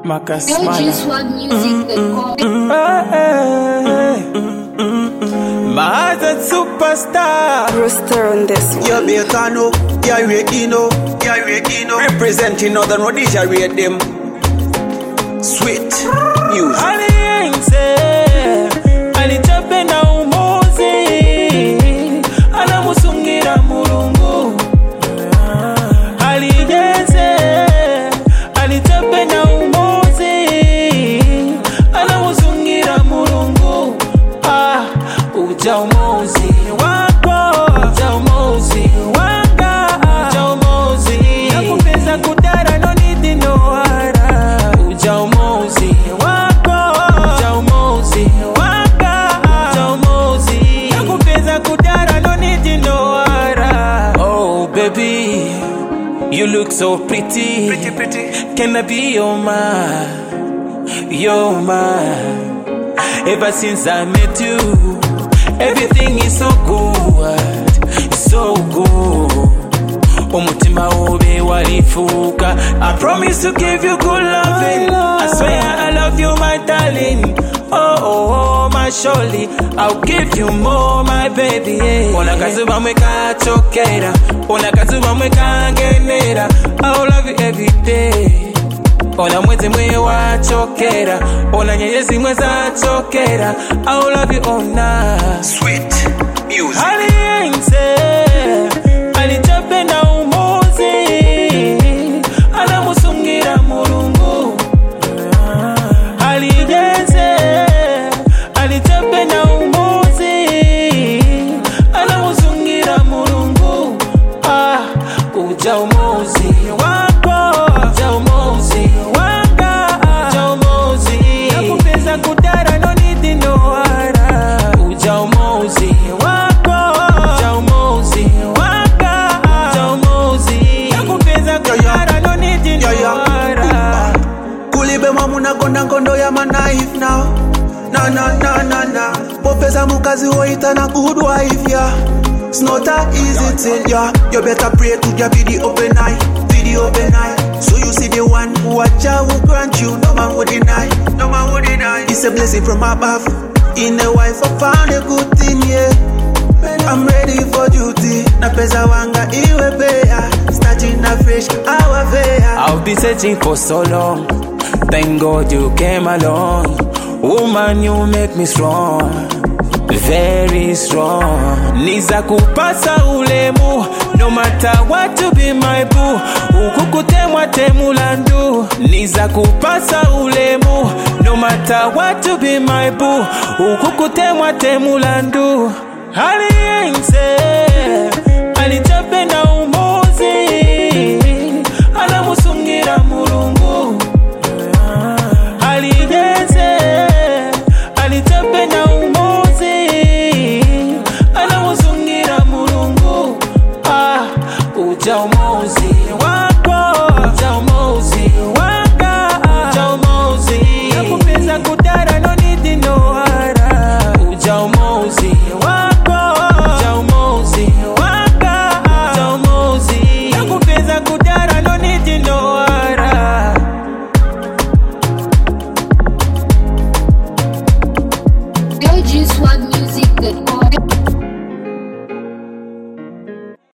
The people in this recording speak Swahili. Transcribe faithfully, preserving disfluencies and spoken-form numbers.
Marcus Don't Smile. just want music that come. My heart's a superstar. Rooster on this one. You're Becano, you're Regino, you're Regino. Representing Northern Rhodesia, read them. Sweet music. Aliense, alichape na umozi, anamusungira mulungu. Aliense, alichape na umozi, anamusungira mulungu. Ah, uja umozi wako, uja umozi wanga, uja umozi. Nakupeza kudara no nidi no hara. Uja umozi wako, uja umozi wanga, uja umozi. Nakupeza kudara no nidi no hara. Oh baby, you look so pretty. Pretty, pretty. Can I be your man? Your man. Ever since I met you, everything is so good, so good. Umutima ube walifuka. I promise to give you good loving. I swear I love you, my darling. Oh, oh, oh, my surely I'll give you more, my baby. Yeah. Ona kazuba mweka chokera, ona kazuba mweka genera. I'll love you every day. Ona mwezi mwe wa chokera, ona nyeyezi mweza chokera. I'll love you all night. Sweet music. Aliense, alichape na umozi, anamusungira mulungu. Aliense, alichape na umozi, anamusungira mulungu. Ah, uja umozi wako, uja umozi wanga, uja umozi. Nakupeza kudara no nidi no hara. Uja umozi wako, uja umozi wanga, uja umozi. Nakupeza kudara no nidi no hara. Kulibe mamuna konda kondo ya my knife now. Na na na na na. Popeza mukazi hoita na good wife yeah. It's not a easy thing yeah. You better pray to your video open eye, video open eye. So you see the one who a Jah will grant you, no man would deny, no man would deny. It's a blessing from above. In a wife I found a good thing yeah. I'm ready for duty. Na pesa wanga iwe bea. Starting afresh our veya. I've been searching for so long. Thank God you came along. Woman, you make me strong, very strong. Niza kupasa ulemu, no matter what to be my boo. Ukukutemwa temulandu. Niza kupasa ulemu, no matter what to be my boo. Ukukutemwa temulandu. Aliense, alichape na umozi, anamusungira mulungu. Aliense, alichape na umozi, anamusungira mulungu. Ah, uja umozi wako, uja umozi wako.